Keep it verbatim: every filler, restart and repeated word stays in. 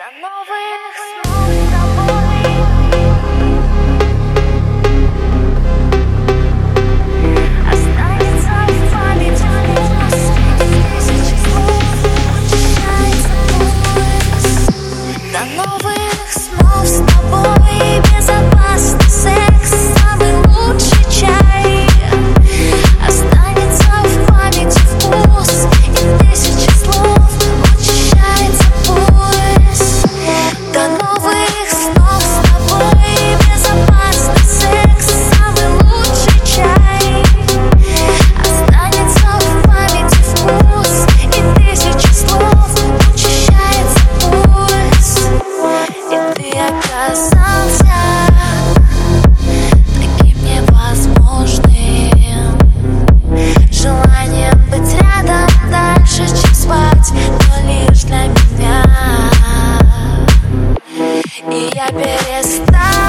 До новых снов с тобой. Останется в памяти голос и тысячи слов очищается поиск. До новых снов с тобой. Безопасный секс, самый лучший чай. Останется в памяти вкус и тысячи слов очищается поиск. До новых снов с тобой. Безопасный секс, самый лучший чай. Останется в памяти вкус и тысячи слов очищается поиск. И ты оказался таким невозможным, желанием быть рядом дальше, чем спать, но лишь для меня. И я перестала